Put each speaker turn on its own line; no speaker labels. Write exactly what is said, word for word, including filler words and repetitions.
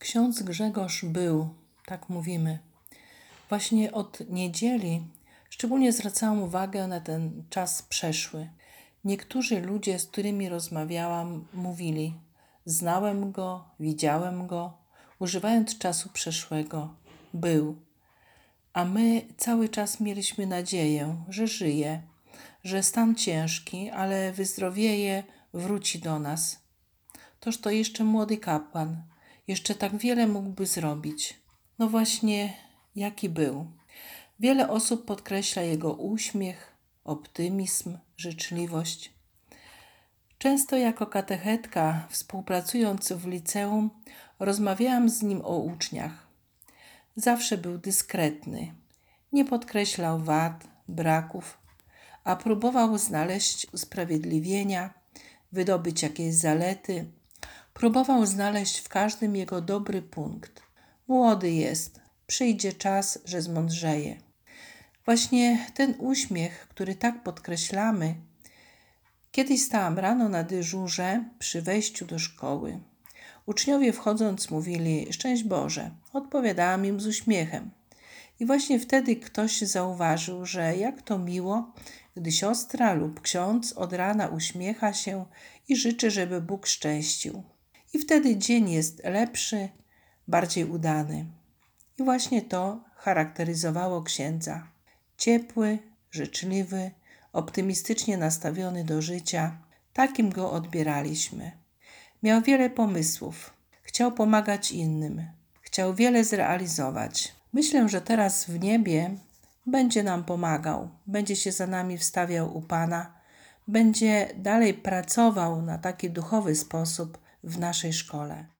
Ksiądz Grzegorz był, tak mówimy. Właśnie od niedzieli szczególnie zwracałam uwagę na ten czas przeszły. Niektórzy ludzie, z którymi rozmawiałam, mówili: znałem go, widziałem go, używając czasu przeszłego. Był. A my cały czas mieliśmy nadzieję, że żyje, że stan ciężki, ale wyzdrowieje, wróci do nas. Toż to jeszcze młody kapłan, jeszcze tak wiele mógłby zrobić. No właśnie, jaki był. Wiele osób podkreśla jego uśmiech, optymizm, życzliwość. Często jako katechetka, współpracując w liceum, rozmawiałam z nim o uczniach. Zawsze był dyskretny, nie podkreślał wad, braków, a próbował znaleźć usprawiedliwienia, wydobyć jakieś zalety. Próbował znaleźć w każdym jego dobry punkt. Młody jest, przyjdzie czas, że zmądrzeje. Właśnie ten uśmiech, który tak podkreślamy. Kiedyś stałam rano na dyżurze przy wejściu do szkoły. Uczniowie wchodząc mówili: szczęść Boże. Odpowiadałam im z uśmiechem. I właśnie wtedy ktoś zauważył, że jak to miło, gdy siostra lub ksiądz od rana uśmiecha się i życzy, żeby Bóg szczęścił. I wtedy dzień jest lepszy, bardziej udany. I właśnie to charakteryzowało księdza. Ciepły, życzliwy, optymistycznie nastawiony do życia. Takim go odbieraliśmy. Miał wiele pomysłów. Chciał pomagać innym. Chciał wiele zrealizować. Myślę, że teraz w niebie będzie nam pomagał. Będzie się za nami wstawiał u Pana. Będzie dalej pracował na taki duchowy sposób w naszej szkole.